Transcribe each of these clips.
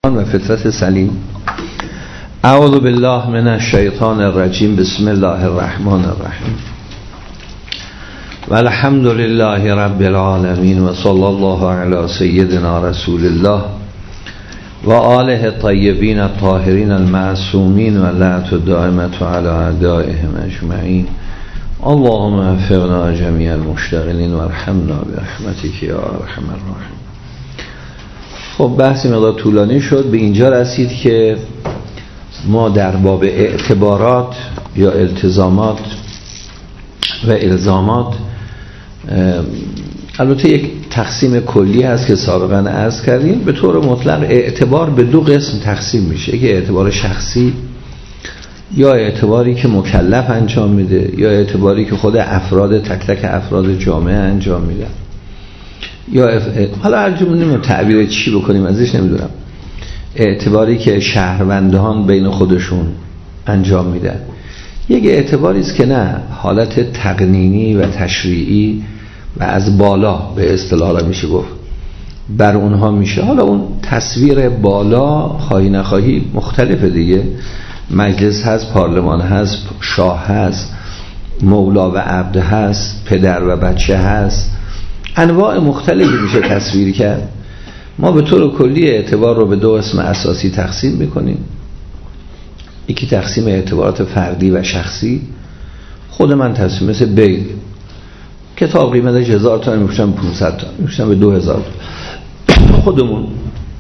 و فطرت سلیم. اعوذ بالله من الشیطان الرجیم. بسم الله الرحمن الرحیم. والحمد لله رب العالمین و صلی الله علی سیدنا رسول الله و آله الطیبین الطاهرین المعصومین و لعنت الدائمة علی اعدائهم اجمعین. اللهم وفقنا جمیع المشتغلین و ارحمنا برحمتک یا ارحم الراحمین. خب بحثی مقدار طولانی شد، به اینجا رسید که ما در باب اعتبارات یا التزامات و الزامات، البته یک تقسیم کلی هست که سابقا عرض کردیم، به طور مطلق اعتبار به دو قسم تقسیم میشه، که اعتبار شخصی یا اعتباری که مکلف انجام میده یا اعتباری که خود افراد تک تک افراد جامعه انجام میدن، یا حالا هر جمله تعبیر چی بکنیم ازش نمیدونم، اعتباری که شهروندان بین خودشون انجام میدن. یک اعتباری است که نه، حالت تقنینی و تشریعی و از بالا به اصطلاح میشه گفت بر اونها میشه. حالا اون تصویر بالا خواهی نخواهی مختلفه دیگه، مجلس هست، پارلمان هست، شاه هست، مولا و عبد هست، پدر و بچه هست، انواع مختلفی میشه تصویر کرد. ما به طور کلی اعتبار رو به دو قسم اساسی تقسیم میکنیم. یکی تقسیم اعتبارات فردی و شخصی، خود من تصمیم مثل بیل کتاب قیمتش 1000 تومان میفروشم 500 تومان میفروشم به 2000 تومان، خودمون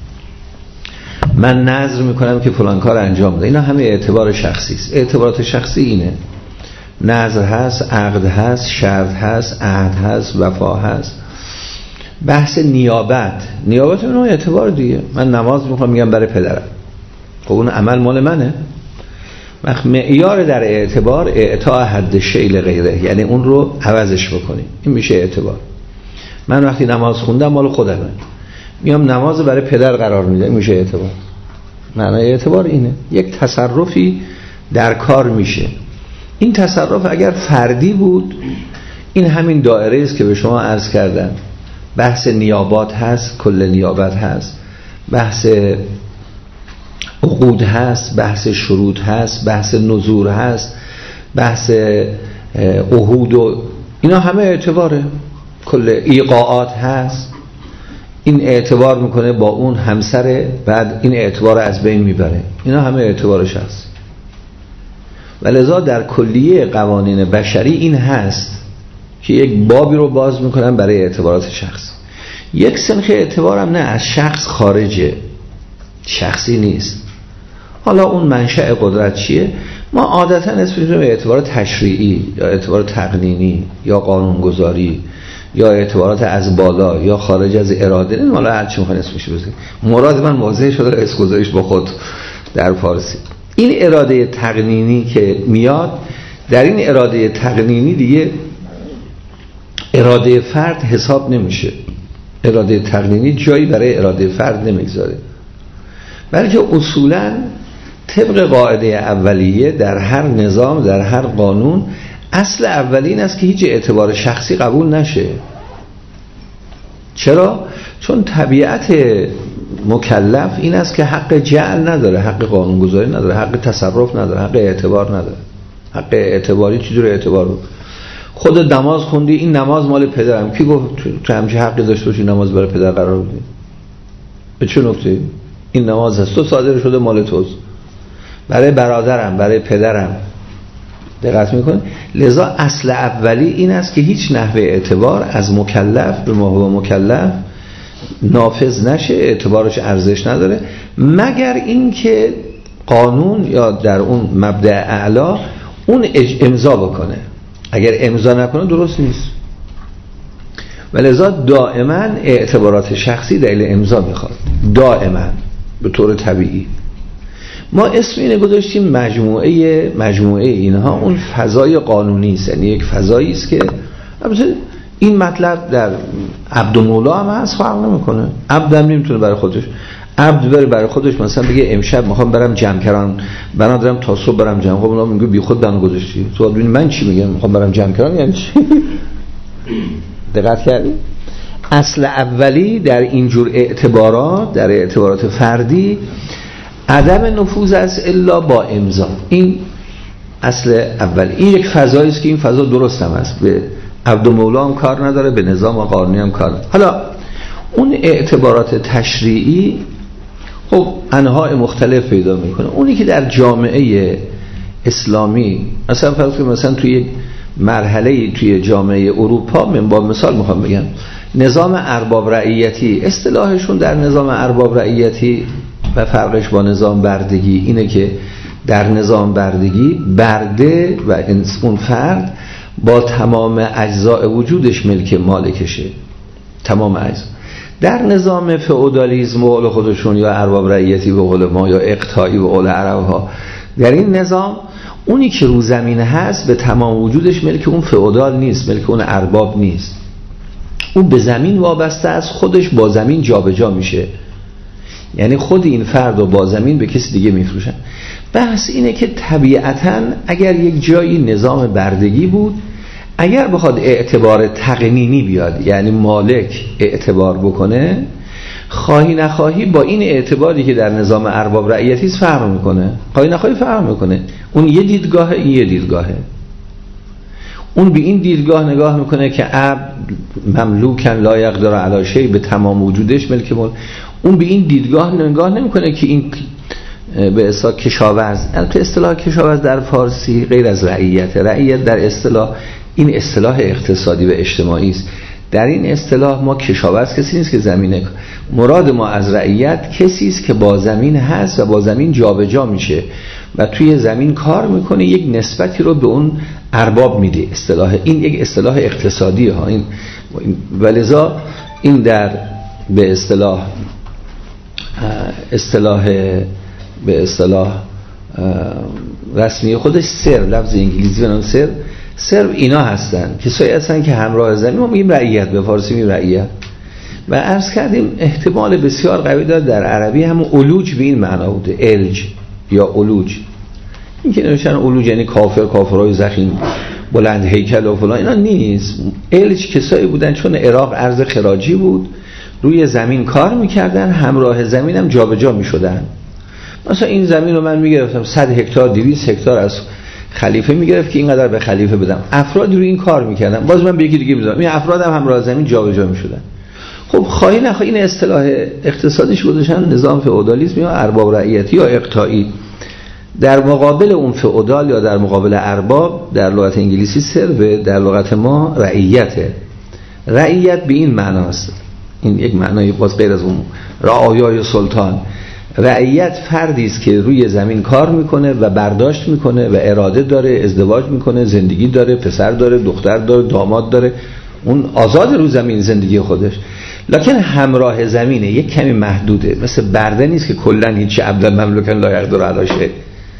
من نظر میکنم که فلان کار انجام بده. اینا همه اعتبار شخصی است. اعتبارات شخصی اینه: نظر هست، عقد هست، شرط هست، عهد هست، وفا هست. بحث نیابت اون اعتبار دیگه. من نماز میخوام میگم برای پدرم، خب اون عمل مال منه. وقت معیار در اعتبار اعطاء حد شیء غیره، یعنی اون رو عوضش بکنی، این میشه اعتبار. من وقتی نماز خوندم مال خودمه، میام نماز برای پدر قرار میدم، میشه اعتبار. معنای اعتبار اینه، یک تصرفی در کار میشه. این تصرف اگر فردی بود، این همین دایره است که به شما عرض کردم. بحث نیابات هست، کل نیابت هست، بحث عقود هست، بحث شروط هست، بحث نذور هست، بحث عهود و اینا همه اعتباره. کل ایقاعات هست. این اعتبار میکنه با اون همسره، بعد این اعتبار از بین میبره. اینا همه اعتبارش هست. ولذا در کلیه قوانین بشری این هست که یک بابی رو باز میکنن برای اعتبارات شخص. یک سنخ اعتبارم نه، از شخص خارجه، شخصی نیست. حالا اون منشأ قدرت چیه؟ ما عادتا اسمش میذاریم اعتبار تشریعی یا اعتبار تقنینی یا قانونگذاری یا اعتبارات از بالا یا خارج از اراده. این حالا هر چی میخواین اسمش بذارید. مراد من واضح شده، اسم گذاریش با خود در فارسی. این اراده تقنینی که میاد، در این اراده تقنینی دیگه اراده فرد حساب نمیشه. اراده تقنینی جایی برای اراده فرد نمیگذاره، بلکه اصولا طبق قاعده اولیه در هر نظام، در هر قانون، اصل اولی این است که هیچ اعتبار شخصی قبول نشه. چرا؟ چون طبیعت مکلف این است که حق جعل نداره، حق قانونگذاری نداره، حق تصرف نداره، حق اعتبار نداره. حق اعتباری چجور اعتبار رو؟ خود نماز خوندی، این نماز مال پدرم، کی گفت تو همچین حقی داشته باشی نماز برای پدر قرار بدی؟ به چه نکته؟ این نماز هست، تو صادر شده مال توست، برای برادرم، برای پدرم. دقت میکنی؟ لذا اصل اولی این است که هیچ نحوه اعتبار از مکلف به ما مکلف نافذ نشه، اعتبارش ارزش نداره، مگر اینکه قانون یا در اون مبدأ اعلا اون امضا بکنه. اگر امضا نکنه درست نیست. ولذا دائما اعتبارات شخصی دلیل امضا میخواد، دائما به طور طبیعی. ما اسم اینه گذاشتیم مجموعه اینها اون فضای قانونی است، یعنی یک فضایی است که این مطلب در عبد و مولا هم هست، فرق نمیکنه. عبد هم نمیتونه برای خودش، عبد بره برای خودش مثلا بگه امشب میخوام برم جمکران، بنا دارم تا صبح برم جمع. خب اونا میگه بی خود بنا گذاشتی. تو ببین من چی میگم، میخوام برم جمکران یعنی چی؟ دقت کردی؟ اصل اولی در اینجور اعتبارات، در اعتبارات فردی، عدم نفوذ از الا با امضا. این اصل اول. این یک فضایی است که این فضا درست هم است، به عبد و مولا هم کار نداره، به نظام و قانونی هم کار نداره. حالا اون اعتبارات تشریعی خب انواع مختلف پیدا میکنه. اونی که در جامعه اسلامی مثلا فرض کنید مثلا توی یک مرحله توی جامعه اروپا، من با مثال میخوام بگم نظام ارباب رعیتی، اصطلاحشون در نظام ارباب رعیتی و فرقش با نظام بردگی اینه که در نظام بردگی برده و اون فرد با تمام اجزاء وجودش ملک مالکشه، تمام اجزا. در نظام فئودالیسم و قول خودشون یا ارباب رعیتی به قول ما یا اقطاعی به قول عرب ها، در این نظام اونی که رو زمین هست به تمام وجودش ملک اون فئودال نیست، ملک اون ارباب نیست، اون به زمین وابسته است، خودش با زمین جابجا میشه، یعنی خود این فرد رو با زمین به کسی دیگه میفروشن. بحث اینه که طبیعتاً اگر یک جایی نظام بردگی بود، اگر بخواد اعتبار تقنینی بیاد، یعنی مالک اعتبار بکنه، خواهی نخواهی با این اعتباری که در نظام ارباب رعیتی فرق میکنه، خواهی نخواهی فرق میکنه. اون یه دیدگاهه، این یه دیدگاهه. اون به این دیدگاه نگاه میکنه که عبد مملوکن لا یقدر علی شیء، به تمام وجودش ملک مال. اون به این دیدگاه نگاه نمیکنه که این به اصطلاح کشاورز، البته اصطلاح کشاورز در فارسی غیر از رعیت، رعیت در اصطلاح این اصطلاح اقتصادی و اجتماعی است. در این اصطلاح ما کشاورز کسی نیست که زمینه، مراد ما از رعیت کسی است که با زمین هست و با زمین جابجا میشه و توی زمین کار میکنه، یک نسبتی رو به اون ارباب میده. اصطلاح این یک اصطلاح اقتصادی ها، این ولذا این در به اصطلاح رسمی خودش سر، لفظ انگلیسی به نام سر اینا هستن، کسایی هستن که همراه زمین، ما میگیم رعیت، به فارسی میگیم رعیت. و عرض کردیم احتمال بسیار قوی داره در عربی هم اولوج به این معنا بوده، الج یا اولوج. این که نوشتن اولوج یعنی کافرهای زخیم بلند هیکل و فلان، اینا نیست. الج کسایی بودن چون عراق ارض خراجی بود، روی زمین کار میکردن، همراه زمین هم جابجا میشدن. مثلا این زمین رو من میگرفتم 100 هکتار 200 هکتار از خلیفه میگرفت که اینقدر به خلیفه بدم، افراد روی این کار میکردن، باز من به یکی دیگه میدادم، این افراد هم همراه زمین جابجا میشدن. خب خواهی نخواهی این اصطلاح اقتصادیش گذاشتن نظام فئودالیسم یا ارباب رعیتی یا اقطاعی. در مقابل اون فئودال یا در مقابل ارباب در لغت انگلیسی سرو، در لغت ما رعیته. رعیت به این معناست، این یک معنای باز غیر از اون رعایای سلطان. رعیت فردی است که روی زمین کار میکنه و برداشت میکنه و اراده داره، ازدواج میکنه، زندگی داره، پسر داره، دختر داره، داماد داره، اون آزاد رو زمین زندگی خودش، لکن همراه زمینه، یک کمی محدوده، مثل برده نیست که کلا هیچ عبد مملوکن لا یقدر علی شیء.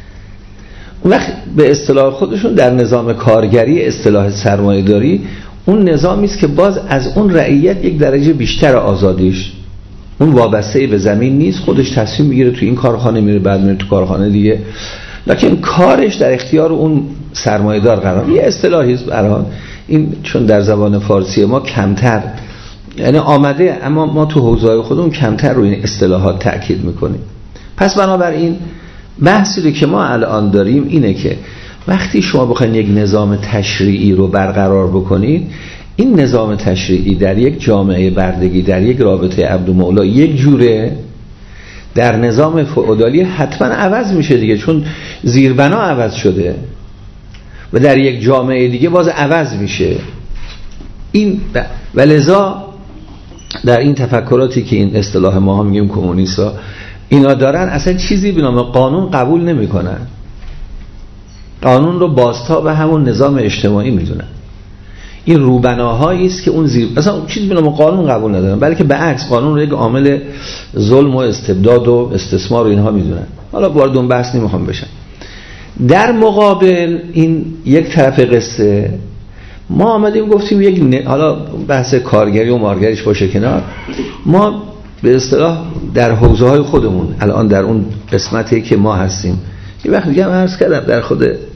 اون وقت به اصطلاح خودشون در نظام کارگری، اصطلاح سرمایه‌داری، اون نظامی است که باز از اون رعیت یک درجه بیشتر آزادیش، اون وابسته به زمین نیست، خودش تصمیم میگیره تو این کارخانه میره، بعد میره تو کارخانه دیگه، لکن کارش در اختیار اون سرمایه‌دار قرار. یه اصطلاحی است الان این، چون در زبان فارسی ما کمتر یعنی آمده، اما ما تو حوزه‌های خودمون کمتر روی این اصطلاحات تأکید میکنیم. پس بنابراین بحثی رو که ما الان داریم اینه که وقتی شما بخواید یک نظام تشریعی رو برقرار بکنید، این نظام تشریعی در یک جامعه بردگی، در یک رابطه عبد و مولا یک جوره، در نظام فئودالی حتما عوض میشه دیگه، چون زیربنا عوض شده و در یک جامعه دیگه باز عوض میشه. این ولذا در این تفکراتی که این اصطلاح ما هم میگیم کمونیستا اینا دارن، اصلا چیزی به نام قانون قبول نمیکنن، قانون رو بازتاب همون نظام اجتماعی میدونن. این روبناهایی است که اون زیر اصلا چیزی به نام قانون قبول ندارن، بلکه به عکس قانون رو یک عامل ظلم و استبداد و استثمار و اینها میدونن. حالا وارد اون بحث نمیخوام بشم. در مقابل این یک طرف قصه، ما آمدیم گفتیم یک حالا بحث کارگری و مارگریش باشه کنار، ما به اصطلاح در حوزه‌های خودمون الان در اون قسمتی که ما هستیم، یه وقت دیگه هم عرض کردم در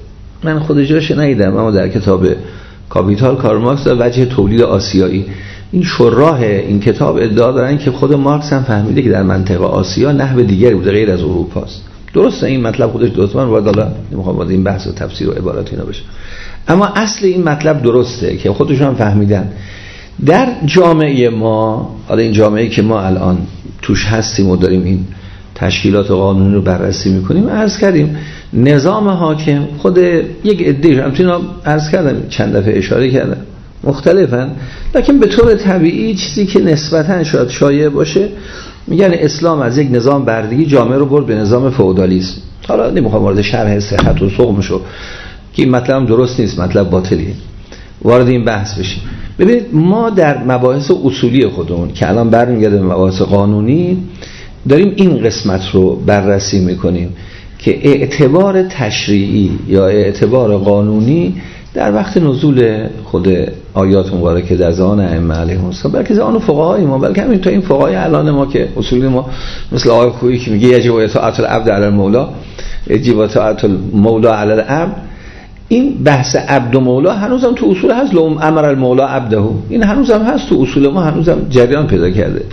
خود جاش ندیدم، اما در کتاب کاپیتال کارل مارکس در وجه تولید آسیایی این شراح این کتاب ادعا دارن که خود مارکس هم فهمیده که در منطقه آسیا نحو دیگری بوده غیر از اروپاست. درسته این مطلب خودش درسته، من حالا نمیخوام وارد این بحث و تفسیر و عبارات اینا بشم، اما اصل این مطلب درسته که خودشون هم فهمیدن. در جامعه ما، حالا این جامعه‌ای که ما الان توش هستیم و داریم این تشکیلات قانونی رو بررسی میکنیم، عرض کردیم نظام حاکم خود یک عده‌ای همچنین عرض کردم چند دفعه اشاره کردم مختلفن، لکن به طور طبیعی چیزی که نسبتاً شاید شایع باشه میگن اسلام از یک نظام بردگی جامعه رو برد به نظام فئودالیسم. حالا نمیخوام وارد شرح صحت و سقمش رو که این مطلب درست نیست، مطلب باطلیه، وارد این بحث بشیم. ببینید ما در مباحث اصولی خودمون که الان برمیگرده به مباحث قانونی داریم این قسمت رو بررسی میکنیم که اعتبار تشریعی یا اعتبار قانونی در وقت نزول خود آیات مبارکه در زمان ائمه علیهم السلام، بلکه زمان فقهای ما، بلکه همین تا این فقهای الان ما که اصولی ما مثل آیه خویی که میگه یجب اطاعت العبد علی المولا، یجب اطاعت المولا علی العبد، این بحث عبد و مولا هنوزم تو اصول هست. لو امر المولا عبده، این هنوزم هست تو اصول ما، هنوزم جریان پیدا کرده.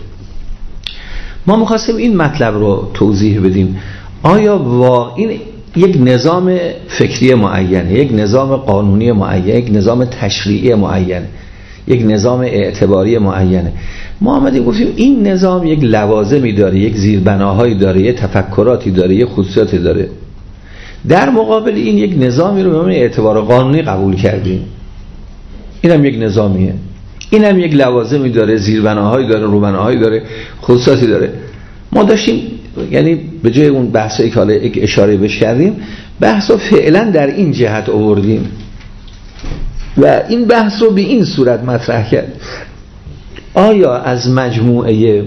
ما می‌خواستیم این مطلب رو توضیح بدیم. آیا این یک نظام فکری معین، یک نظام قانونی معین، یک نظام تشریعی معین، یک نظام اعتباری معینه، ما آمدیم گفتیم این نظام یک لوازمی داره، یک زیربناهایی داره، یک تفکراتی داره، یک خصوصیاتی داره. در مقابل این یک نظامی رو به عنوان اعتبار قانونی قبول کردیم، اینم یک نظامیه، اینم یک لوازمی داره، زیربناهایی داره، روبناهایی داره، خصوصیاتی داره. ما داشتیم یعنی به جای اون بحثایی که حالا یک اشاره بهش کردیم، بحثو فعلا در این جهت آوردیم و این بحث رو به این صورت مطرح کرد: آیا از مجموعه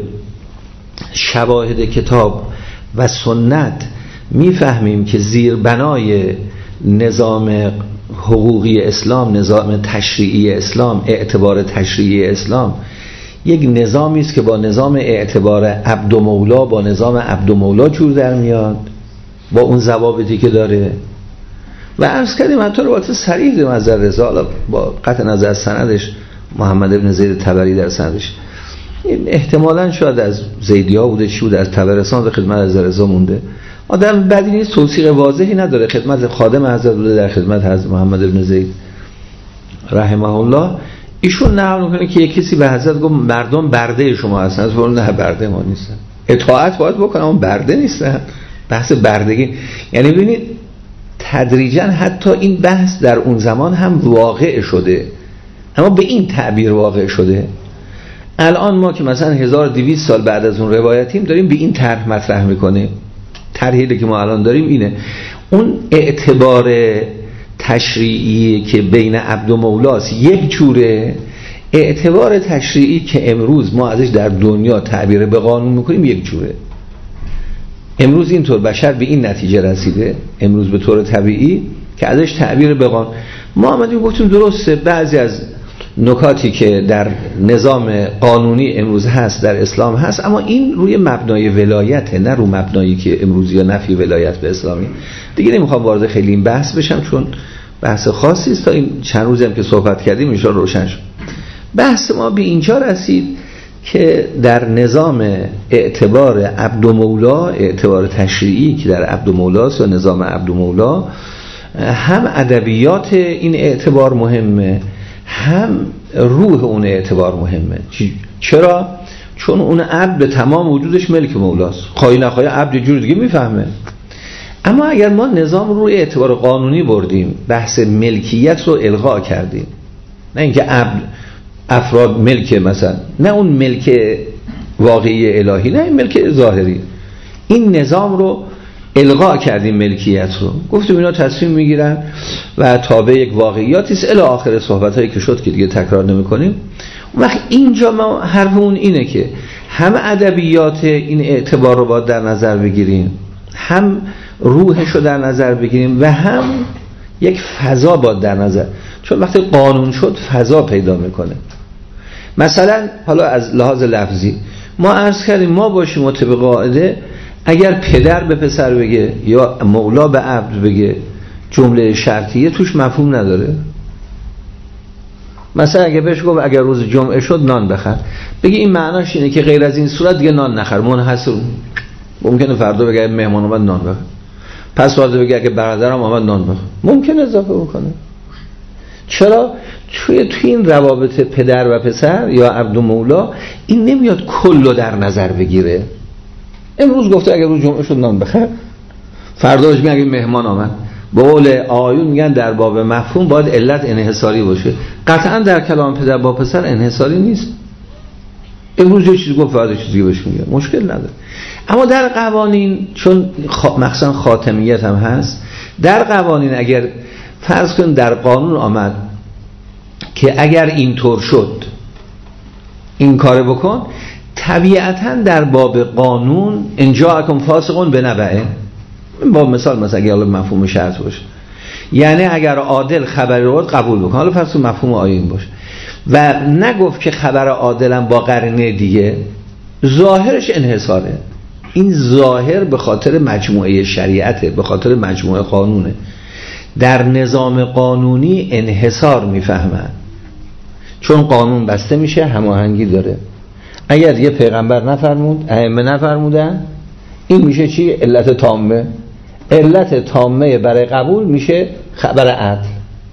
شواهد کتاب و سنت میفهمیم که زیربنای نظام حقوقی اسلام، نظام تشریعی اسلام، اعتبار تشریعی اسلام یک نظامی است که با نظام اعتبار عبد و مولا، با نظام عبد و مولا جور در میاد، با اون ضوابطی که داره؟ و عرض کردیم حتی روایت صریح داریم از رضا، حالا با قطع نظر از سندش، محمد ابن زید تبری در سندش، این احتمالاً شاید از زیدیا بوده، چی بوده، از تبرستان به خدمت از رضا مونده. آدم بدی نیست، توثیق واضحی نداره، خدمت خادم حضرت بوده، در خدمت حضرت محمد ابن زید رحمه الله. ایشون نقل میکنه که یک کسی به حضرت گفت مردم برده شما هستن. حضرت فرمود نه، برده ما نیستن، اطاعت باید بکنم، اما برده نیستن. بحث بردگی یعنی ببینید تدریجا حتی این بحث در اون زمان هم واقع شده، اما به این تعبیر واقع شده. الان ما که مثلا 1200 سال بعد از اون روایتیم داریم به این طرح مطرح میکنه. طرحی که ما الان داریم اینه: اون اعتبار تشریعی که بین عبد و مولاست یک جوره، اعتبار تشریعی که امروز ما ازش در دنیا تعبیر به قانون میکنیم یک جوره. امروز اینطور بشر به این نتیجه رسیده، امروز به طور طبیعی که ازش تعبیر به قانون. ما آمدیم گفتیم درسته بعضی از نکاتی که در نظام قانونی امروز هست در اسلام هست، اما این روی مبنای ولایته، نه رو مبنایی که امروزی یا نفی ولایت به اسلامی. دیگه نمیخوام وارد خیلی این بحث بشم چون بحث خاصی است، تا این چند روزی هم که صحبت کردیم ان شاءالله روشن شد. بحث ما به اینجا رسید که در نظام اعتبار عبد و مولا، اعتبار تشریعی که در عبد و مولاست یا نظام عبد و مولا، هم ادبیات این اعتبار مهمه، هم روح اون اعتبار مهمه. چرا؟ چون اون عبد به تمام وجودش ملک مولاست، خواهی نخواهی عبد جور دیگه میفهمه. اما اگر ما نظام روی اعتبار قانونی بردیم، بحث ملکیت رو الغا کردیم، نه اینکه عبد افراد ملک، مثلا نه اون ملک واقعی الهی، نه این ملک ظاهری، این نظام رو الغا کردیم، ملکیت رو گفتیم اینا تصمیم میگیرن و تابع یک واقعیاتی است الی آخر صحبت هایی که شد که دیگه تکرار نمی کنیم. وقت اینجا ما حرفمون اینه که هم ادبیات این اعتبار رو باید در نظر بگیریم، هم روحش رو در نظر بگیریم و هم یک فضا باید در نظر، چون وقتی قانون شد فضا پیدا میکنه. مثلا حالا از لحاظ لفظی ما عرض کردیم ما باشیم و طبق قاعده اگر پدر به پسر بگه یا مولا به عبد بگه جمله شرطیه توش مفهوم نداره. مثلا اگه بهش گفت اگر روز جمعه شد نان بخر، بگی این معناش اینه که غیر از این صورت دیگه نان نخر، منحصر. ممکنه فردا بگه مهمان اومد نان بخر، پس فردا بگه اگه برادرم اومد نان بخر، ممکن اضافه بکنه. چرا؟ توی این روابط پدر و پسر یا عبد و مولا این نمیاد کلو در نظر بگیره. امروز گفته اگه روز جمعه شد نان بخر، فرداش میگه اگه مهمان آمد. به قول آیون میگن در باب مفهوم باید علت انحصاری باشه. قطعا در کلام پدر با پسر انحصاری نیست. امروز یه چیزی گفت فردا چیزی بهش میگه، مشکل نداره. اما در قوانین چون مخصوصا خاتمیت هم هست، در قوانین اگر فرض کن در قانون آمد که اگر اینطور شد این کار بکن، طبیعتا در باب قانون ان جاءکم فاسق بنبأ، با مثلا اگر مفهوم شرط باشه، یعنی اگر عادل خبر رو قبول بکن، حالا فرض مفهوم آیه این باشه و نگفت که خبر عادلم با قرینه دیگه، ظاهرش انحصاره. این ظاهر به خاطر مجموعه شریعته، به خاطر مجموعه قانونه. در نظام قانونی انحصار میفهمن، چون قانون بسته میشه، هماهنگی داره. اگر یه پیغمبر نفرمود، ائمه نفرمودن، این میشه چی؟ علت تامه. علت تامه برای قبول میشه خبر عدل.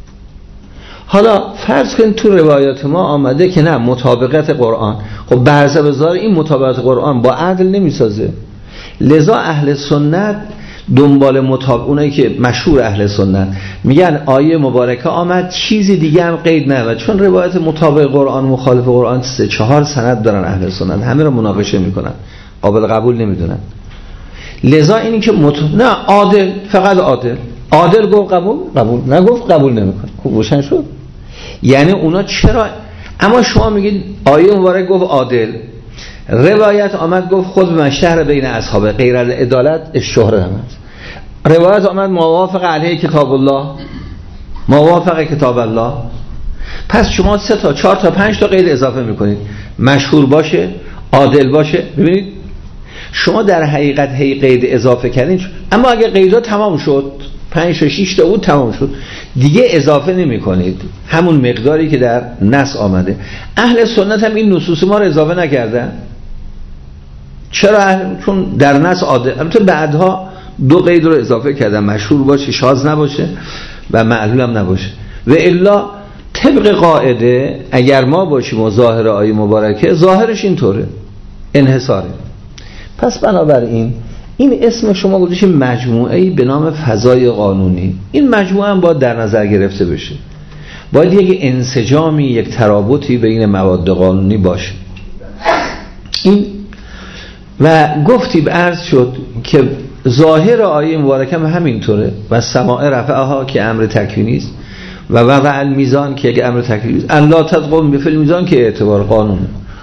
حالا فرض کن تو روایات ما آمده که نه مطابقت قرآن، خب به حسب ظاهر این مطابقت قرآن با عدل نمیسازه. لذا اهل سنت دنبال اونایی که مشهور اهل سنت میگن آیه مبارکه آمد، چیزی دیگه هم قید نبود، چون روایت مطابق قرآن مخالف قرآن 3-4 سند دارن اهل سنت، همه رو مناقشه میکنن، قابل قبول نمیدونن. لذا اینی که نه عادل، فقط عادل گفت قبول نگفت قبول نمیکنه. خب روشن شد. یعنی اونا چرا؟ اما شما میگید آیه مبارک گفت عادل، روایت آمد گفت خود به مشهر بین اصحاب غیر العدالت الشهره هم هست، روایت آمد موافق علیه کتاب الله، موافق کتاب الله. پس شما 3 تا 4 تا 5 تا قید اضافه میکنید، مشهور باشه، عادل باشه. ببینید شما در حقیقت هی قید اضافه کردین، اما اگه قیدا تمام شد 5 تا 6 تا بود تمام شد، دیگه اضافه نمی کنید، همون مقداری که در نص آمده. اهل سنت هم این نصوص ما رو اضافه نکردن. چرا؟ چون در نص عادل، البته بعدها 2 قید رو اضافه کردن، مشهور باشه، شاذ نباشه و معلول هم نباشه. و الا طبق قاعده اگر ما باشیم و ظاهر آیه مبارکه ظاهرش اینطوره، انحصاره. پس بنابراین این اسم شما گذاشتید مجموعه‌ای به نام فضای قانونی. این مجموعه هم باید در نظر گرفته بشه، باید یک انسجامی، یک ترابطی بین مواد قانونی باشه. این و گفتیم عرض شد که ظاهر آیه مبارکه هم همینطوره، و سماع رفعها که امر تکوینی است و وضع المیزان که یک امر تکوینی است، الله تطغوا فی المیزان که اعتبار قانونه.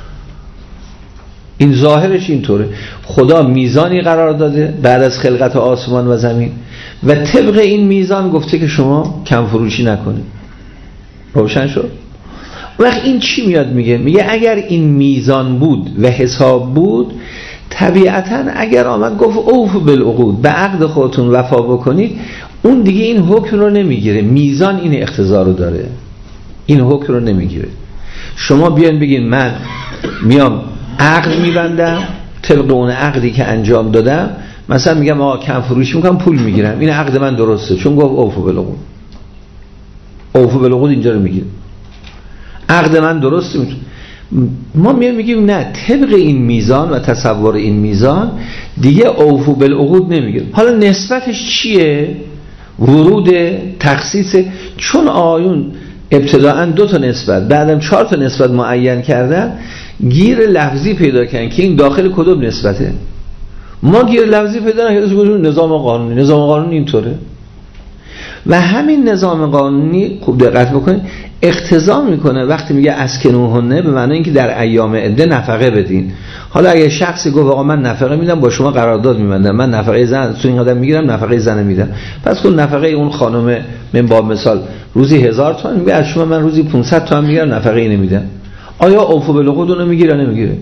این ظاهرش اینطوره. خدا میزانی قرار داده بعد از خلقت آسمان و زمین و طبق این میزان گفته که شما کم فروشی نکنید. روشن شد؟ وقت این چی میاد میگه اگر این میزان بود و حساب بود، طبیعتا اگر آمد گفت اوفوا بالعقود، به عقد خودتون وفا بکنید، اون دیگه این حکم رو نمیگیره. میزان این اقتضا رو داره، این حکم رو نمیگیره. شما بیان بگین من میام عقد میبندم، طبق اون عقدی که انجام دادم، مثلا میگم آقا کم فروشی میکنم، پول میگیرم، این عقد من درسته چون گفت اوفوا بالعقود. اوفوا بالعقود اینجا رو میگیره، عقد من درسته. ما میگیم نه، طبق این میزان و تصور این میزان دیگه اوفوا بالعقود نمیگیره. حالا نسبتش چیه؟ ورود تخصیص، چون آیون ابتداءً 2 تا نسبت بعدم 4 تا نسبت معین کردن، گیر لفظی پیدا کردن که این داخل کدوم نسبته. ما گیر لفظی پیدا نکردیم، نظام قانونی اینطوره. و همین نظام قانونی خوب دقت بکنید اقتضا میکنه وقتی میگه اسکنوهن، به معنی اینکه در ایام عده نفقه بدین. حالا اگه شخصی گفت آقا من نفقه میدم، با شما قرارداد میبندم، من نفقه زن تو این قدم میگیرم، نفقه زن میدم، پس کن نفقه اون خانم من با مثال روزی 1000 تومان میگه، از شما من روزی 500 تومان میگیرم، نفقه اینو میدم. آیا اوفوا بالعقود اونو میگیره نمیگیره؟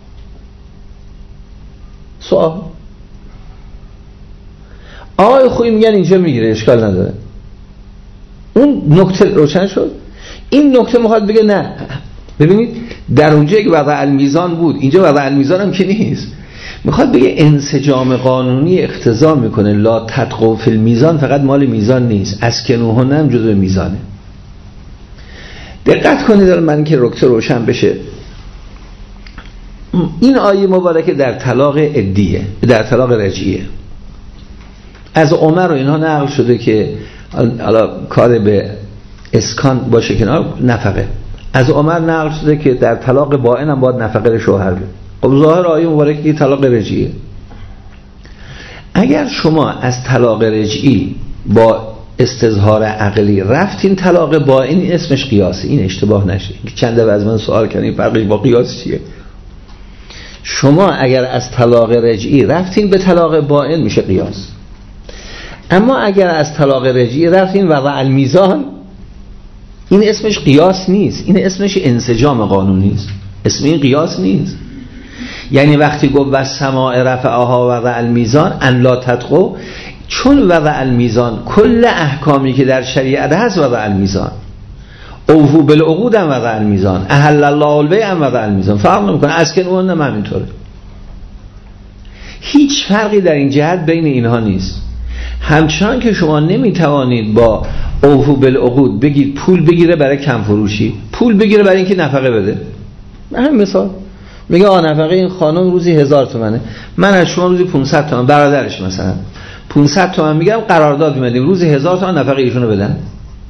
سوال. آقای خویی میگن اینجا میگیره، اشکال نداره. اون نکته روشن شد. این نکته میخواد بگه نه، ببینید در اونجا یک وضع المیزان بود، اینجا وضع المیزان هم که نیست. میخواد بگه انسجام قانونی اقتضا میکنه لا تطغوا فی المیزان فقط مال میزان نیست، اسکنوهن هم جزء میزانه. دقت کنید من که نکته روشن بشه. این آیه مبارکه در طلاق عدیه، در طلاق رجعیه. از عمر و اینها نقل شده که حالا کار به اسکان باشه کنار نفقه. از عمر نقل شده که در طلاق بائن هم باید نفقه شوهر بده. خب ظاهر آیه مبارکه که طلاق رجعیه. اگر شما از طلاق رجعی با استظهار عقلی رفتین طلاق بائن، این اسمش قیاسه، این اشتباه نشه. چند دفعه از من سوال کردین فرقش با قیاس چیه؟ شما اگر از طلاق رجعی رفتین به طلاق بائن میشه قیاس. اما اگر از طلاق رجعی رفتین وضع المیزان، این اسمش قیاس نیست، این اسمش انسجام قانونی است، اسم این قیاس نیست. یعنی وقتی گفت والسماء رفعها وضع المیزان ان لا تطغوا، چون وضع المیزان کل احکامی که در شریعت هست وضع المیزان، اوفوا بالعقود هم وضع المیزان، احل الله البیع هم وضع المیزان، فرق نمیکنه. اسکنوهن هم همینطوره. هیچ فرقی در این جهت بین اینها نیست. همچنان که شما نمیتوانید با اوفوا بالعقود بگید پول بگیره برای کم فروشی، پول بگیره برای اینکه نفقه بده. همین مثال میگه نفقه این خانم روزی 1000 تومنه، من از شما روزی 500 تومن، برادرش مثلا 500 تومن میگم قرارداد می‌بندیم روزی 1000 تومن نفقه ایشونو بدن.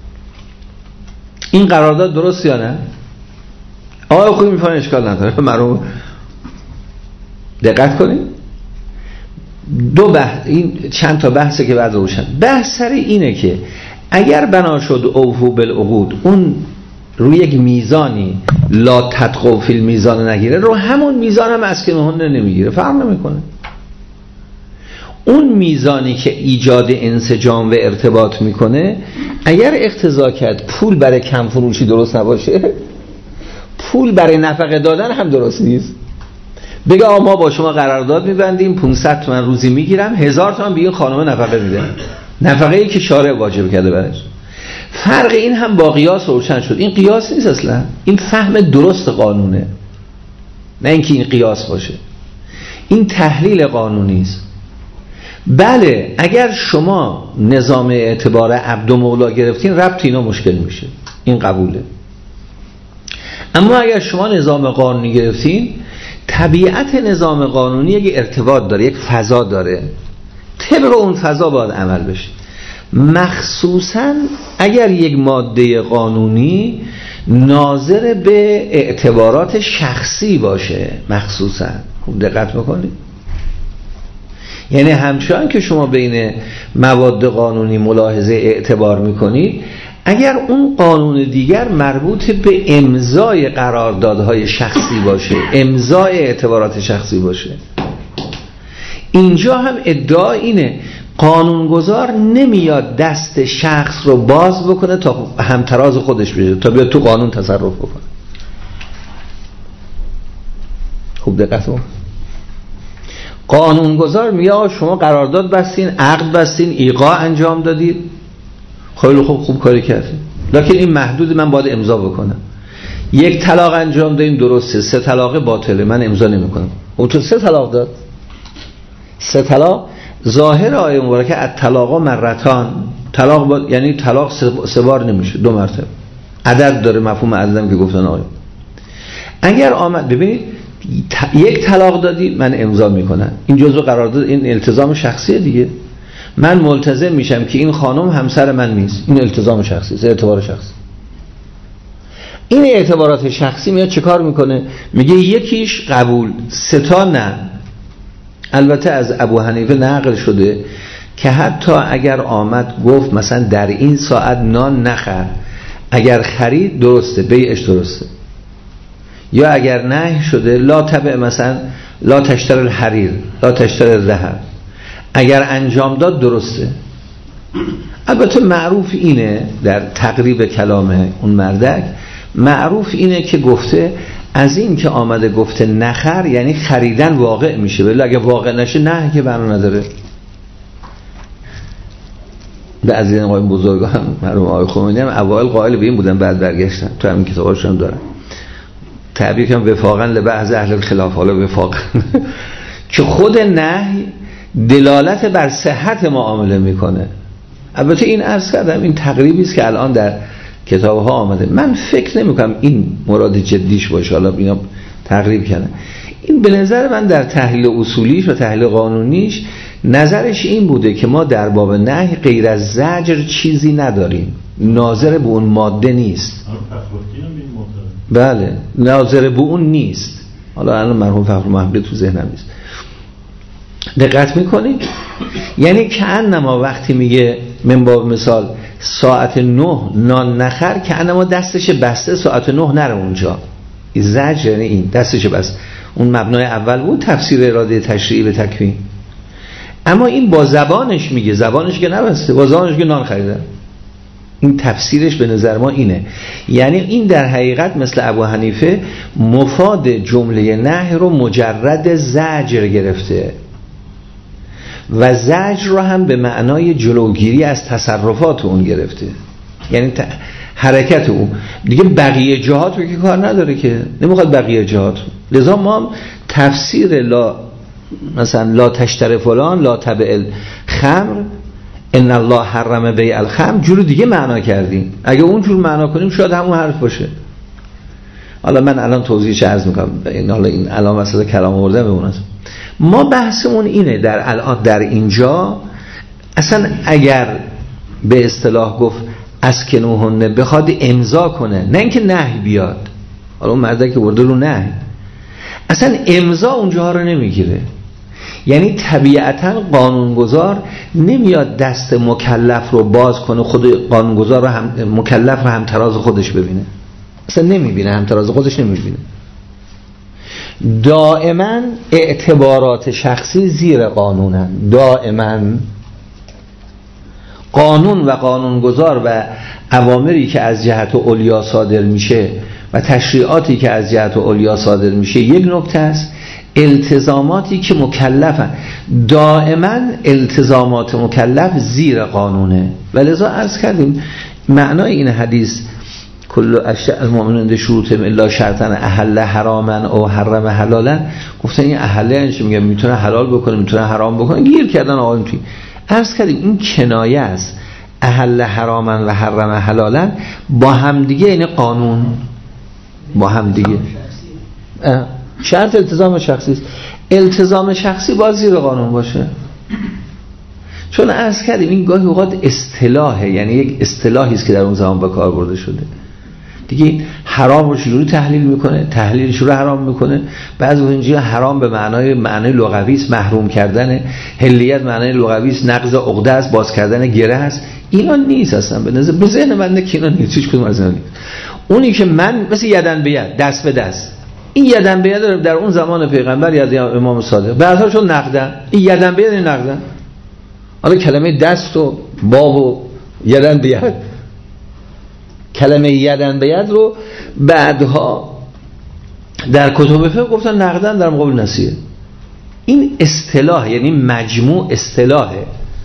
این قرارداد درست یا نه؟ آقا خوب میفهمن، اشکال نداره. مرو دقت کنید. دو بحث، این چند تا بحثه که بعد روشن. بحث سر اینه که اگر بنا شد اوفوا بالعقود اون روی یک میزانی لا تطغوا فی المیزان نگیره، رو همون میزان هم اسکنوهن نمیگیره، فرق نمیکنه. اون میزانی که ایجاد انسجام و ارتباط میکنه اگر اقتضا کرد پول برای کم فروشی درست نباشه، پول برای نفقه دادن هم درست نیست. بگه ما با شما قرارداد میبندیم 500 تومن روزی میگیرم، 1000 تومن به این خانم نفقه میده، نفقه ای که شارع واجب کرده برش. فرق این هم با قیاس روشن شد. این قیاس نیست اصلا، این فهم درست قانونه، نه اینکه این قیاس باشه. این تحلیل قانونی است. بله اگر شما نظام اعتبار عبد و مولا گرفتین ربط اینا مشکل میشه، این قبوله. اما اگر شما نظام قانونی گرفتین، طبیعت نظام قانونی یک ارتباط داره، یک فضا داره، طبق اون فضا باید عمل بشه. مخصوصا اگر یک ماده قانونی ناظر به اعتبارات شخصی باشه، مخصوصا خوب دقت بکنید. یعنی همچنان که شما بین مواد قانونی ملاحظه اعتبار میکنید، اگر اون قانون دیگر مربوط به امضای قراردادهای شخصی باشه، امضای اعتبارات شخصی باشه، اینجا هم ادعا اینه قانونگذار نمیاد دست شخص رو باز بکنه تا همتراز خودش بشه، تا بیاد تو قانون تصرف بکنه. خوب دقت کن. قانونگذار میگه شما قرارداد بستین، عقد بستین، ایقاع انجام دادید، خیلی خوب کاری کردید، لکن این محدود، من باید امضا بکنم. یک طلاق انجام دادیم درسته، 3 طلاق باطله، من امضا نمیکنم. اون تو 3 طلاق داد، 3 طلاق. ظاهر آیه مبارکه الطلاق مرتان، طلاق یعنی طلاق 3 بار نمیشه، 2 مرتبه. عدد داره، مفهوم عددم که گفتن آیه. اگر آمد ببینید یک طلاق دادی من امضا میکنم، این جزء قرارداد، این التزام شخصیه دیگه. من ملتزم میشم که این خانم همسر من نیست، این التزام شخصی است، اعتبار شخصی. این اعتبارات شخصی میاد چه کار میکنه؟ میگه یکیش قبول، 3 تا نه. البته از ابو حنیفه نقل شده که حتی اگر آمد گفت مثلا در این ساعت نان نخر، اگر خرید درسته، بیعش درسته. یا اگر نهی شده لا تبع، مثلا لا تشتر الحریر، لا تشتر الذهب، اگر انجام داد درسته. البته معروف اینه در تقریب کلام اون مردک، معروف اینه که گفته از این که آمده گفته نخر یعنی خریدن واقع میشه، ولی اگه واقع نشه نه که بنا نداره. بعضی از آقای بزرگان مرحوم آقای خمینی هم اوایل قائل به این بودن، بعد برگشتن، تو همین کتاباشون دارن تعبیر کنم وفاقا لبعض اهل الخلاف، حالا وفاقا که خود نهی دلالت بر صحت معامله میکنه. البته این عرض کردم این تقریبی است که الان در کتاب ها آمده، من فکر نمی کنم این مراد جدیش باشه، حالا اینا تقریب کنه. این به نظر من در تحلیل اصولیش و تحلیل قانونیش نظرش این بوده که ما در باب نهی غیر از زجر چیزی نداریم، ناظر به اون ماده نیست. بله ناظر به اون نیست. حالا الان مرحوم فخر محمدی تو ذهنم نیست. دقت میکنید؟ یعنی که انما وقتی میگه من باب مثال ساعت 9 نان نخر، که انما دستش بسته ساعت 9 نره اونجا. زجر یعنی این دستش بسته. اون مبنای اول بود تفسیر اراده تشریعی به تکوین. اما این با زبانش میگه، زبانش که نبسته، با زبانش که نان خریدن. این تفسیرش به نظر ما اینه. یعنی این در حقیقت مثل ابو حنیفه مفاد جمله نهی رو مجرد زجر گرفته و زجر رو هم به معنای جلوگیری از تصرفات اون گرفته، یعنی حرکت اون دیگه. بقیه جهات رو که کار نداره، که نمیخواد بقیه جهات. لذا ما تفسیر مثلا لا تشتر فلان لا تبع الخمر ان الله حرم بیع الخمر جور دیگه معنا کردیم. اگه اون جور معنا کنیم شاید همون حرف باشه. حالا من الان توضیحش عرض میکنم، این الان مثلا کلام آوردم به اون. ما بحثمون اینه در اینجا اصلا اگر به اصطلاح گفت اسکنوهن بخواد امضا کنه، نه اینکه نهی بیاد. حالا اون مرده که برده رو نهی، اصلا امضا اونجا رو نمیگیره. یعنی طبیعتا قانونگذار نمیاد دست مکلف رو باز کنه، خود قانونگذار رو هم مکلف رو همتراز خودش ببینه، اصلا نمیبینه، همتراز خودش نمیبینه. دائما اعتبارات شخصی زیر قانونن، دائما قانون و قانونگذار و اوامری که از جهت علیا صادر میشه و تشریعاتی که از جهت علیا صادر میشه یک نکته است، التزاماتی که مکلفن، دائما التزامات مکلف زیر قانونه. ولذا عرض کردیم معنای این حدیث کل اشیاء المؤمنین شروط الا شرطا احل حراما او حرم حلالا، گفتن این احله یعنی میگه میتونه حلال بکنه میتونه حرام بکنه، گیر کردن آقایون توی. عرض کردیم این کنایه است، احل حراما و حرم حلالا با هم دیگه، یعنی قانون با هم دیگه. شرط التزام شخصی است. التزام شخصی باید زیر قانون باشه، چون عرض کردیم این گاهی اوقات اصطلاحه، یعنی یک اصطلاحی است که در اون زمان به کار برده شده دیگه. حرام رو چجوری تحلیل میکنه، تحلیلش رو حرام میکنه. بعضی اینجا حرام به معنای لغوی است، محروم کردن. حلیت معنای لغوی است، نقض عقده است، باز کردن گره است. اینا نیست اصلا به نظر، به ذهن من که اینا نیست، هیچ کدوم از اینا نیست. اونی که من مثل یدن به ید، دست به دست، این یدن به ید در اون زمان پیغمبر یا امام صادق بعدها شد نقدن. این یدن به ید نقدن. حالا کلمه دست و باب و یدن به ید، کلمه یدن به ید رو بعدها در کتب فقه گفتن نقدن در مقابل نسیه. این اصطلاح یعنی مجموع اصطلاحه.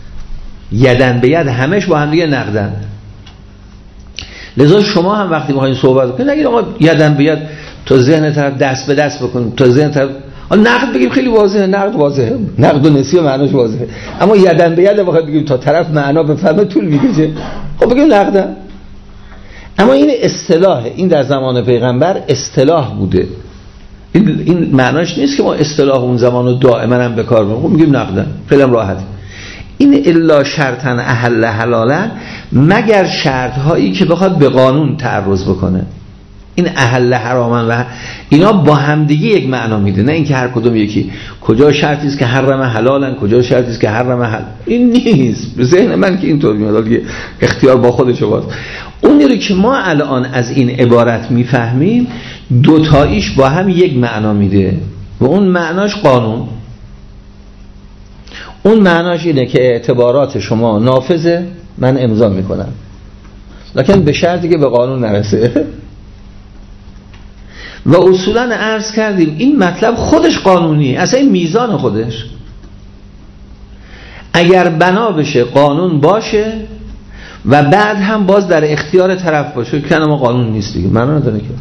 یدن به ید همش با هم دیگه نقدن. لذا شما هم وقتی میخواین صحبت کنید نگید آقا یدن به ید تا ذهن طرف دست به دست بکنید، تا ذهن طرف نقد بگیم خیلی واضحه، نقد واضحه، نقد و نسیه معناش واضحه. اما یدن به ید بخواد بگیم تا طرف معنا بفهمه طول میکشه، خب بگیم نقدن. اما این اصطلاحه، این در زمان پیغمبر اصطلاح بوده. این معناش نیست که ما اصطلاح اون زمان رو دائما هم به کار ببریم، میگیم نقدن، خیلی راحت. این الا شرطا احل حلالا، مگر شرط هایی که بخواد به قانون تعرض بکنه. این احل حراما و اینا با هم دیگه یک معنا میده، نه اینکه هر کدوم یکی. کجا شرطی است که حرم حلالا، کجا شرطی است که حرم حلال، این نیست. به ذهن من که اینطور میاد، دیگه اختیار با خودشه. باز اونی رو که ما الان از این عبارت میفهمیم دوتاییش با هم یک معنا میده و اون معناش قانون. اون معناش اینه که اعتبارات شما نافذه، من امضا میکنم، لکن به شرطی که به قانون نرسه. و اصولا عرض کردیم این مطلب خودش قانونیه، اصلا این میزان خودش. اگر بنا بشه قانون باشه و بعد هم باز در اختیار طرف باشه که ما قانون نیست دیگه، معنا نداره که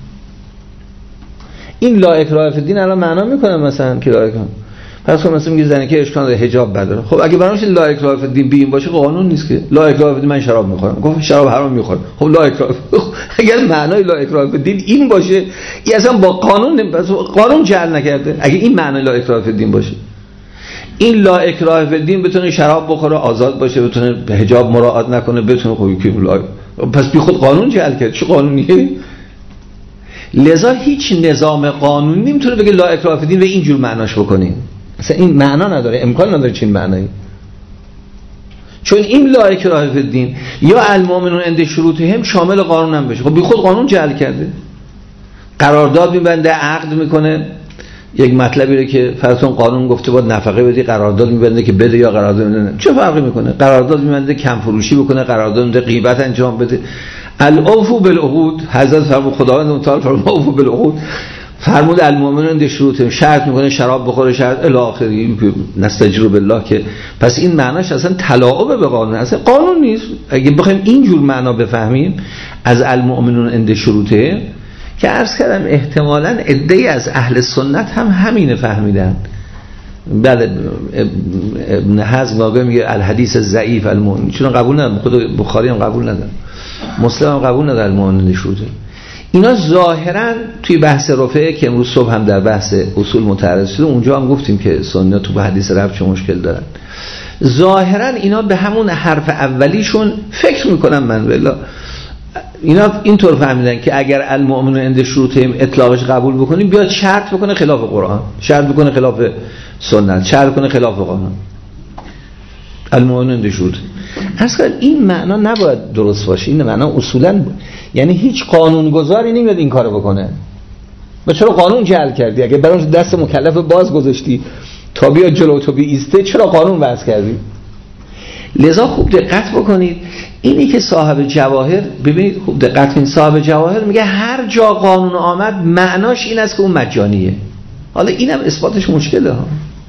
این لا اکراه فی الدین الان معنا میکنه مثلا که لا اکراه، پس مثلا میگه زنی که اشکال داره حجاب بداره. خب اگه برامش لا اکراه فی الدین بین باشه قانون نیست که لا اکراه فی الدین من شراب میخورم، گفت شراب حرام میخورم، خب لا اکراه اگر معنای لا اکراه فی الدین این باشه، این اصلا با قانون جعل نکرده. اگه این معنای لا اکراه فی الدین باشه، این لا اکراه فی الدین بتونه شراب بخوره آزاد باشه، بتونه حجاب مراعات نکنه، بتونه پس بی خود قانون جعل کرد. چه قانونیه؟ لذا هیچ نظام قانونی نمیتونه بگه لا اکراه فی الدین و اینجور معناش بکنین، اصلا این معنا نداره، امکان نداره چین معنایی. چون این لا اکراه فی الدین یا المؤمنون عند شروطهم شامل قانون هم بشه. خب بی خود قانون جعل کرده، قرارداد میبنده، عقد میکنه، یک مطلبی رو که فرضاً قانون گفته باید نفقه بدی، قرارداد میبنده که بده یا قرارداد نمیده، چه فرقی میکنه؟ قرارداد میبنده کم فروشی بکنه، قرارداد میبنده غیبت انجام بده. الاوفوا بالعقود، حضرت فرمود خداوند متعال فرمود اوفوا بالعقود، فرمود المؤمنون عند شروطهم، شرط میکنه شراب بخوره، شرط الی آخره، نستجیر بالله، که پس این معناش اصلا تلاعب به قانون، اصلا قانون نیست. اگه بخوایم اینجور معنا بفهمیم از المؤمنون عند شروطهم، که عرض کردم احتمالاً عده‌ای از اهل سنت هم همین فهمیدن. بعد ابن حزم واقعا میگه الحدیث ضعیف المؤمن، چون قبول ندارم، خود بخاری هم قبول نداره، مسلم هم قبول نداره المؤمن نشوده. اینا ظاهراً توی بحث رفعه که امروز صبح هم در بحث اصول متعرض شده، اونجا هم گفتیم که سنی‌ها تو حدیث رفع چه مشکل دارن. ظاهراً اینا به همون حرف اولیشون فکر میکنن، من بالله اینا اینطور فهمیدن که اگر المؤمنون عند شروطهم اطلاقش قبول بکنیم، بیاد شرط بکنه خلاف قرآن، شرط بکنه خلاف سنت، شرط بکنه خلاف قانون. المؤمنون عند شروطهم اصلا این معنا نباید درست باشه. این معنا اصولا یعنی هیچ قانونگذاری نمیاد این کارو بکنه. با چرا قانون جعل کردی؟ اگه برام دست مکلف باز گذاشتی تا بیا جلو تو بی ایسته، چرا قانون وضع کردی؟ لذا خوب دقت بکنید، اینی که صاحب جواهر، ببینید خوب دقت کنید، صاحب جواهر میگه هر جا قانون آمد معناش این است که اون مجانیه. حالا اینم اثباتش مشکله ها.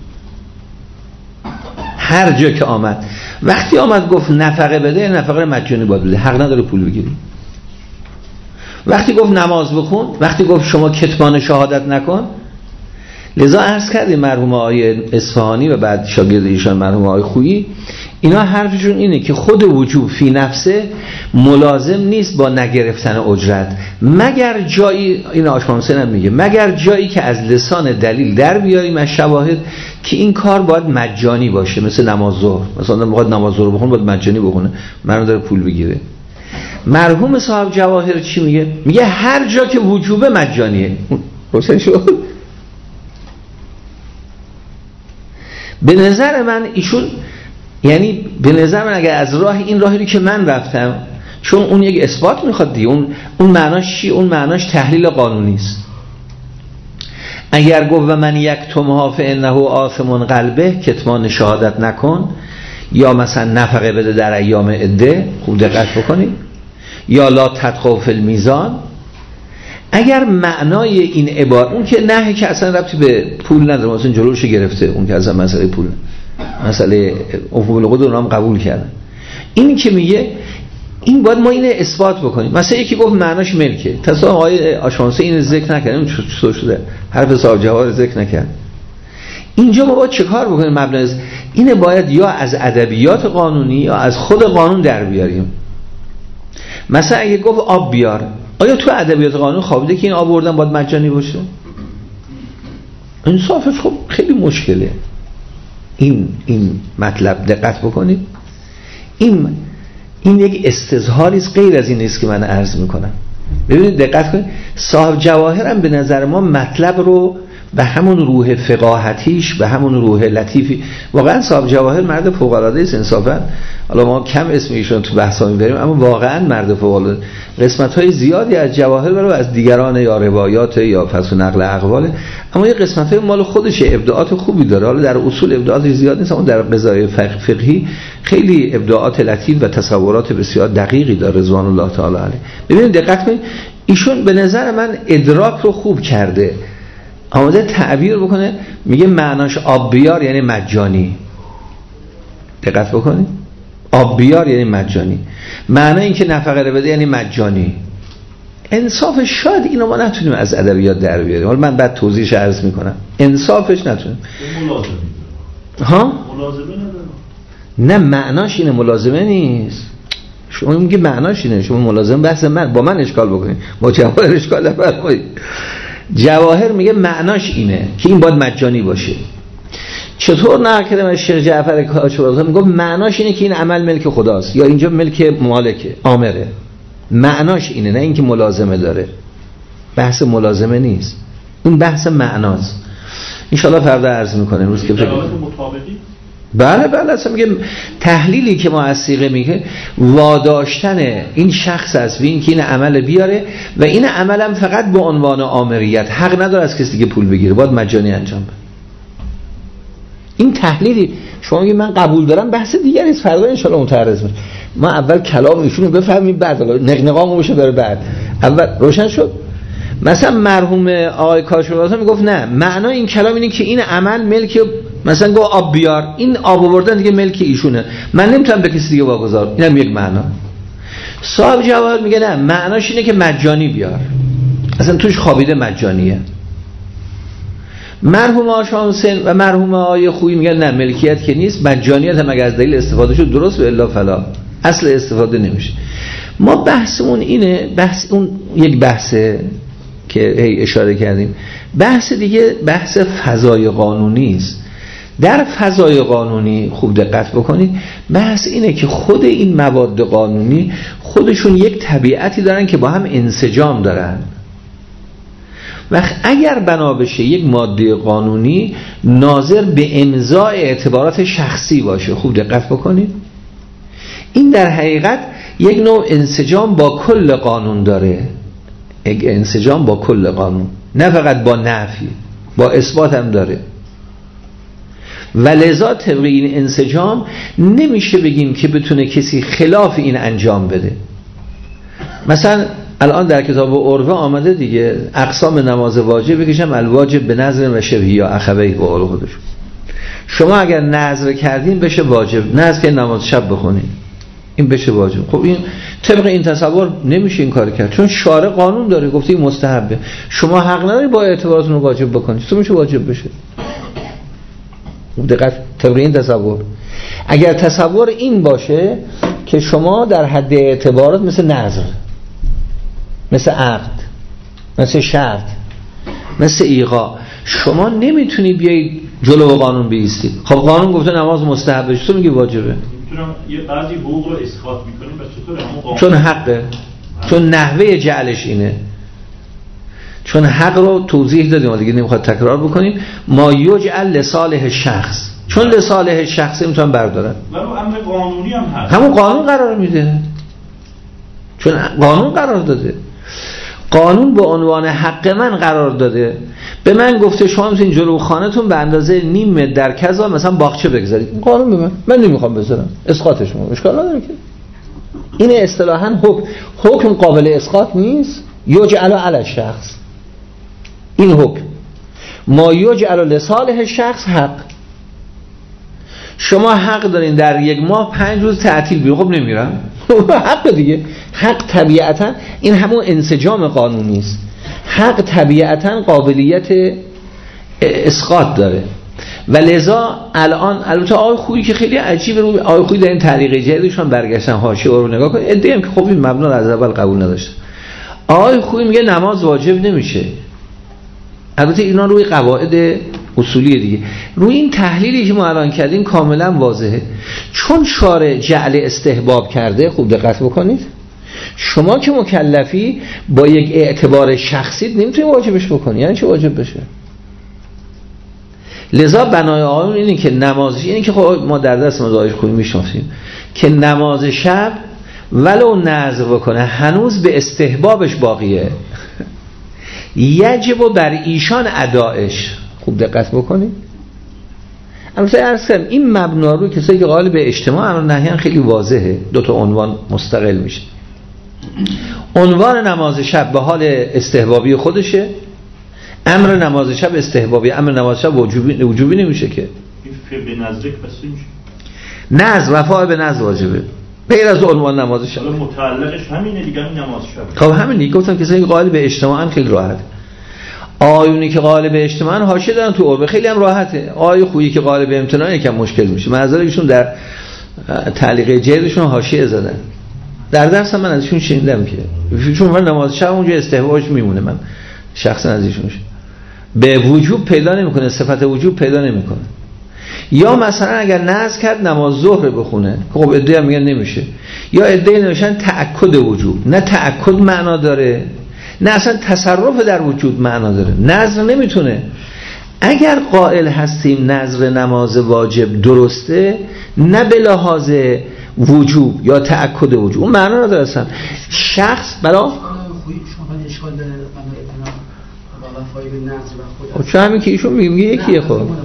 هر جا که آمد، وقتی آمد گفت نفقه بده، نفقه مجانی باید بده، حق نداره پول بگیری. وقتی گفت نماز بخون، وقتی گفت شما کتمان شهادت نکن. لذا عرض کردیم مرحوم آقای اصفهانی و بعد شاگرد ایشان مرحوم آقای خویی، اینا حرفشون اینه که خود وجوب فی نفسه ملازم نیست با نگرفتن اجرت، مگر جایی، این آشمانسن هم میگه، مگر جایی که از لسان دلیل در بیاریم از شواهد که این کار باید مجانی باشه، مثل نماز ظهر، مثلا موقع نماز ظهر بخونه باید مجانی بخونه، معنی داره پول بگیره. مرحوم صاحب جواهر چی میگه؟ میگه هر جا که وجوب مجانیه. روشن شد؟ به نظر من ایشون، یعنی به نظر من اگر از راه این راهی که من رفتم، چون اون یک اثبات میخواد دیگه، اون معناش چی؟ اون معناش تحلیل قانونی است. اگر گفت و من یکتمها فانه آثم قلبه، کتمان شهادت نکن، یا مثلا نفقه بده در ایام عده، خوب دقت بکنید، یا لا تدخل فی المیزان، اگر معنای این عبارت، اون که نه که اصلا ربطی به پول نداره، مثلا جلوش گرفته، اون که اصلا مسئله پول، مسئله عفو بالعقود رو هم قبول کردن. این که میگه این باید ما اینو اثبات بکنیم. مثلا یکی گفت معناش ملکه، تصور آقای آشانسه این ذکر نکردن، چطور شده حرف صاحب جواهر ذکر نکرد. اینجا ما باید چه کار بکنیم؟ مبنای اینه باید یا از ادبیات قانونی یا از خود قانون در بیاریم. مثلا اگه گفت آب بیار، آیا تو ادبیات قانون خوابیده که این آب بردن باید مجانی باشه؟ انصافش خب خیلی مشکله. این مطلب دقت بکنید، این یک استظهاری است، غیر از این نیست که من عرض میکنم. ببینید دقت کنید، صاحب جواهر هم به نظر ما مطلب رو به همون روح فقاهتیش، به همون روح لطیفی، واقعا صاحب جواهر مرد فوق العاده است انصافا. حالا ما کم اسم ایشون تو بحثا میبریم، اما واقعا مرد فوق العاده. قسمت‌های زیادی از جواهر برای از دیگران یا روایات یا فصل نقل اقواله، اما یه قسمت‌های مال خودشه، ابداعات خوبی داره. حالا در اصول ابداعات زیاد نیست، اما در قضایای فقهی خیلی ابداعات لطیف و تصورات بسیار دقیقی داره رضوان الله تعالی علیه. ببینید دقت کنید، ایشون به نظر من ادراک رو خوب کرده، آمده تعبیر بکنه، میگه معناش آب بیار یعنی مجانی. دقت بکنید، آب بیار یعنی مجانی، معنی این که نفقه رو بده یعنی مجانی. انصافش شاید اینو ما نتونیم از ادبیات در بیاریم، حالا من بعد توضیحش عرض میکنم. انصافش نتونیم. ها؟ ملازمه نداره. نه معناش اینه، ملازمه نیست. شما میگی معناش اینه، شما ملازم بحث من با من اشکال بکنید، با جواهر اشکال نفرمایید. جواهر میگه معناش اینه که این باید مجانی باشه. چطور نقل از شیخ جعفر کاشورازی میگه معناش اینه که این عمل ملک خداست یا اینجا ملک مالکه، آمره. معناش اینه، نه اینکه ملازمه داره. بحث ملازمه نیست، این بحث معناست. ان شاء الله فردا عرض میکنه روز که مطابقی. بله اصلا میگه تحلیلی که ما از صیغه میگه واداشتن این شخص است به اینکه این عمل بیاره و این عملم فقط به عنوان آمریت، حق نداره از کسی دیگه پول بگیره، باید مجانی انجام بده. این تحلیلی شما میگید من قبول دارم، بحث دیگری است، فردا ان شاء الله متعرض میشه. ما اول کلام ایشونو بفهمیم، بعد نقنقامو بشه بره بعد. اول روشن شد. مثلا مرحوم آقای کاشورازی میگفت نه، معنای این کلام اینه که این عمل ملک، مثلا گفت آب بیار، این آب آوردن دیگه ملک ایشونه، من نمیتونم به کسی دیگه واگذار. اینم یک معنا. صاحب جواهر میگه نه، معناش اینه که مجانی بیار، اصلا توش خوابیده مجانیه. مرحوم آقا حسین و مرحوم آقای خویی میگن نه، ملکیت که نیست، مجانیت هم اگه از دلیل استفاده شد درست، و الا فلا، اصل استفاده نمیشه. ما بحثمون اینه، بحث اون یک بحثه که هی اشاره کردیم. بحث دیگه بحث فضای قانونی است. در فضای قانونی خوب دقت بکنید، بحث اینه که خود این مواد قانونی خودشون یک طبیعتی دارن که با هم انسجام دارن. وقت اگر بنا بشه یک ماده قانونی ناظر به امضای اعتبارات شخصی باشه، خوب دقت بکنید، این در حقیقت یک نوع انسجام با کل قانون داره، یک انسجام با کل قانون، نه فقط با نفی، با اثبات هم داره. و لذا طبق این انسجام نمیشه بگیم که بتونه کسی خلاف این انجام بده. مثلا الان در کتاب عروه آمده دیگه، اقسام نماز واجب بکشم الواجب به نظر و شبهی یا اخوی به قول خودشون. شما اگر نظر کردین بشه واجب، نظر که نماز شب بخونین این بشه واجب. خب این طبق این تصور نمیشه این کار کرد، چون شارع قانون داره گفته این مستحبه، شما حق نداری با اعتباراتون رو واجب بکنید، تو میشه واجب بشه. دقیق طبق این تصور. اگر تصور این باشه که شما در حد اعتبارات مثل نظر، مثل عقد، مثل شرط، مثل ایقاع، شما نمیتونی بیایی جلو قانون بیستی. خب قانون گفته نماز مستحبه، تو میگی واجبه. میتونم یه بعضی حقوق رو اسقاط میکنیم بس چطوره؟ چون حقه، چون نحوه جعلش اینه، چون حق رو توضیح دادیم دیگه نمیخواد تکرار بکنیم. ما یجعل لصالح شخص، چون لصالح شخصی میتونن بردارن، ولی امر قانونی هم هست، همون قانون قرار میده، چون قانون قرار داده، قانون به عنوان حق من قرار داده. به من گفته شما میتونین جلو خانه‌تون به اندازه نیم متر در کذا مثلا باغچه بگذارید، این قانون به من نمیخوام بذارم، اسقاطش میکنم، اشکال نداره که. این اصطلاحاً حکم قابل اسقاط نیست، یجعل علی الشخص. این حکم ما یجعل لصالح شخص حق. شما حق دارین در یک ماه 5 روز تعطیل بیرون، خب نمیرم، حق دیگه. حق طبیعتا این همون انسجام قانونی است. حق طبیعتا قابلیت اسقاط داره و لذا الان البته آقای خویی که خیلی عجیبه، رو آقای خویی در این تعلیق جدیدشون برگشتن حاشیه رو نگاه کنید، ادعا که خب این مبنا از اول قبول نداشته. آقای خویی میگه نماز واجب نمیشه. البته اینا روی قواعد اصولی دیگه، روی این تحلیلی که ما الان کردیم کاملا واضحه. چون شارع جعل استحباب کرده، خوب دقت بکنید، شما که مکلفی با یک اعتبار شخصی نمیتونی واجبش بکنی. یعنی چه واجب بشه؟ لذا بنای آقایون اینه که نمازش، اینه که خب ما در دست مزایش خوبی میشناسیم که نماز شب ولو نذر بکنه هنوز به استحبابش باقیه، یجب بر ایشان ادایش. خوب دقت بکنید. البته عرض کردم این مبنا رو کسایی که قائل به اجتماع امر نهی خیلی واضحه، دو تا عنوان مستقل میشه. عنوان نماز شب به حال استحبابی خودشه، امر نماز شب استحبابی، امر نماز شب وجوبی نمیشه که. به نزدیک بس میشه. نذر وفا به نذر واجبه، غیر از عنوان نماز شب. متعلقش همینه دیگه، همین نماز شب. خب همین دیگه گفتم کسایی که قائل به اجتماعن خیلی راحت. آیونی که قائل به اجتماعن حاشیه دارن تو عربه خیلی هم راحته. آی خویی که قائل به امتناع یکم مشکل میشه. معذرت ایشون در تعلیق جلدشون حاشیه زدن. در درس من ازشون شنیدم که چون من نماز شب اونجا استحبابش میمونه، من شخصا از ایشون به وجوب پیدا نمیکنه، صفت وجوب پیدا نمیکنه. یا مثلا اگر نذر کرد نماز ظهر بخونه، خب ادعا میگن نمیشه. یا ادعا نوشتن تأکد وجوب، نه تأکد معنا داره نه اصلا تصرف در وجود معنا داره، نذر نمیتونه. اگر قائل هستیم نذر نماز واجب درسته، نه به لحاظ وجوب یا تأکد وجوب، اون معنا نداره اصلا. شخص برای چه همین که ایشون میگه یکیه.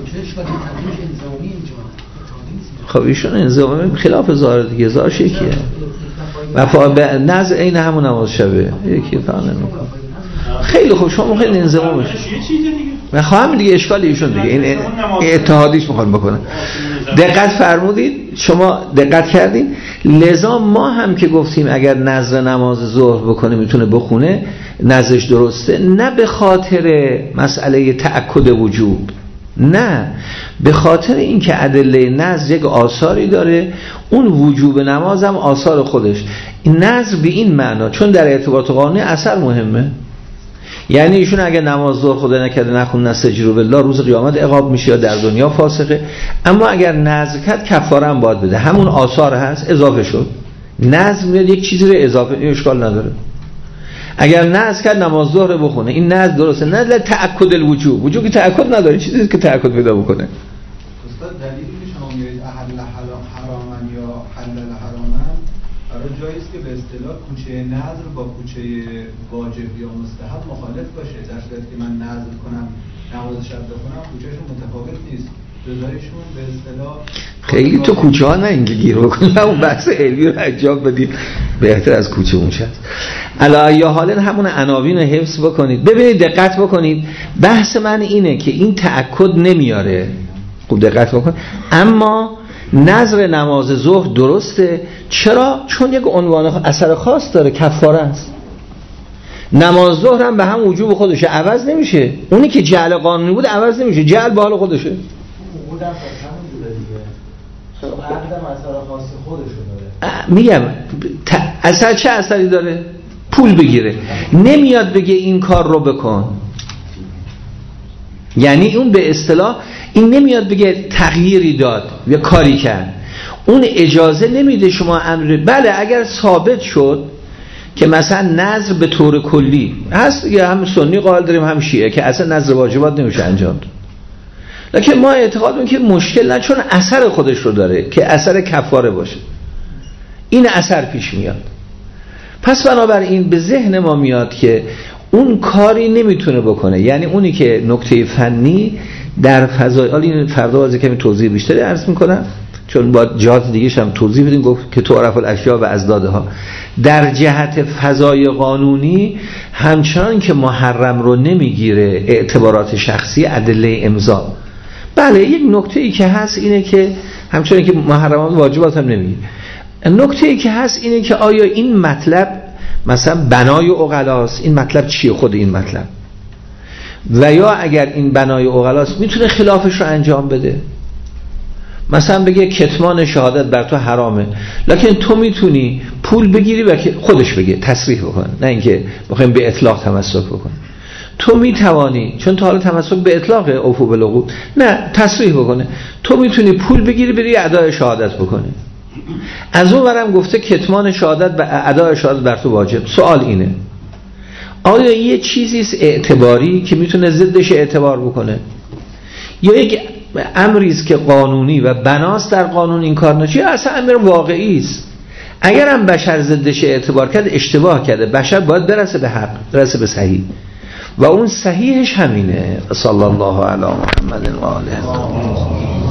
خب ایشون انضمامی خلاف ظاهر دیگه، ظاهرش یکیه. وفا به نذر عین همون نماز شبه یکی فهم نمیکنه. خیلی خوب، شما خیلی انضمام بشه. من خواهم دیگه اشکال ایشون دیگه این اتحادیش میخواد بکنه. دقت فرمودید، شما دقت کردین. لذا ما هم که گفتیم اگر نذر نماز ظهر بکنه میتونه بخونه، نذرش درسته، نه به خاطر مسئله تأکد وجوب، نه به خاطر اینکه ادله نذر یک آثاری داره، اون وجوب نماز هم آثار خودش. این نذر به این معنا چون در ارتباط قانونی اثر مهمه، یعنی ایشون اگه نماز ظهر خدا نکرده نخون نستجیروا بالله روز قیامت عقاب میشه یا در دنیا فاسقه. اما اگر نذر کرد کفاره هم باید بده، همون آثار هست اضافه شد. نذر میاد یک چیزی رو اضافه، این اشکال نداره. اگر نذر کرد نماز ظهر بخونه، این نذر درسته، نه تأکد الوجوب، وجوب که تأکد نداره، چیزی که تأکد پیدا بکنه. استاد دلیلی که شما میگید احل حراما یا حلل حراما، برای جایی است که به اصطلاح کوچه نذر با کوچه واجب یا مستحب مخالف باشه، در صورتی که من نذر کنم نماز شب بخونم کوچهشون متفاوت نیست، جدایشون به اصطلاح خیلی تو کوچه ها نه اینجا گیر بکنیم، اون بحث علمی رو انجام بدیم بهتر از کوچه اون شد. علی حال همون عناوین رو حفظ بکنید. ببینید دقت بکنید، بحث من اینه که این تأکد نمیاره، خوب دقت بکنید. اما نذر نماز ظهر درسته. چرا؟ چون یک عنوان اثر خاص داره، کفاره است. نماز ظهر هم به هم وجوب خودشه، عوض نمیشه. اونی که جعل قانونی بود عوض نمیشه، جعل به حال خودشه. میگم اثر چه اثری داره؟ پول بگیره، نمیاد بگه این کار رو بکن. یعنی اون به اصطلاح این نمیاد بگه تغییری داد یا کاری کرد، اون اجازه نمیده شما امر. بله اگر ثابت شد که مثلا نذر به طور کلی هست دیگه، هم سنی قائل داریم هم شیعه که اصلا نذر واجبات نمیشه انجام داد، لکن ما اعتقاد می‌کنیم که مشکل نه، چون اثر خودش رو داره که اثر کفاره باشه، این اثر پیش میاد. پس بنابراین به ذهن ما میاد که اون کاری نمیتونه بکنه، یعنی اونی که نکته فنی در فضای، حالا این فردا از کمی توضیح بیشتری عرض میکنم چون با جهات دیگه هم توضیح بدیم، گفت که تعرف الاشیاء و ازدادها. در جهت فضای قانونی همچنان که محرم رو نمیگیره اعتبارات شخصی ادله امضا. بله یک نکته ای که هست اینه که همچنان که محرمات واجبات هم نمیگیره، نکته ای که هست اینه که آیا این مطلب مثلا بنای عقلاست، این مطلب چیه خود این مطلب، و یا اگر این بنای عقلاست میتونه خلافش رو انجام بده. مثلا بگه کتمان شهادت بر تو حرامه، لکن تو میتونی پول بگیری و خودش بگه تصریح بکن، نه اینکه بخوایم به اطلاق تمسک بکن. تو میتوانی، چون تا حالا تمسک به اطلاق اوفو بالعقود، نه تصریح بکنه، تو میتونی پول بگیری بری ادای شهادت بکنی. از اون ورم گفته کتمان شهادت و ادای شهادت بر تو واجب. سوال اینه آیا یه چیزیست اعتباری که میتونه ضدش اعتبار بکنه، یا یک امریست که قانونی و بناست در قانون این کار نشه، اصلا امر واقعی است. اگر هم بشر ضدش اعتبار کرد اشتباه کرده. بشر باید برسه به حق، برسه به صحیح، و اون صحیحش همینه. صلی الله علی محمد و آله.